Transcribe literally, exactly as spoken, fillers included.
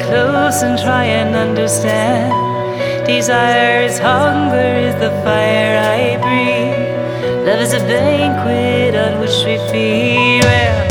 close and try and understand. Desire is hunger, is the fire I breathe. Love is a banquet on which we feed. Well,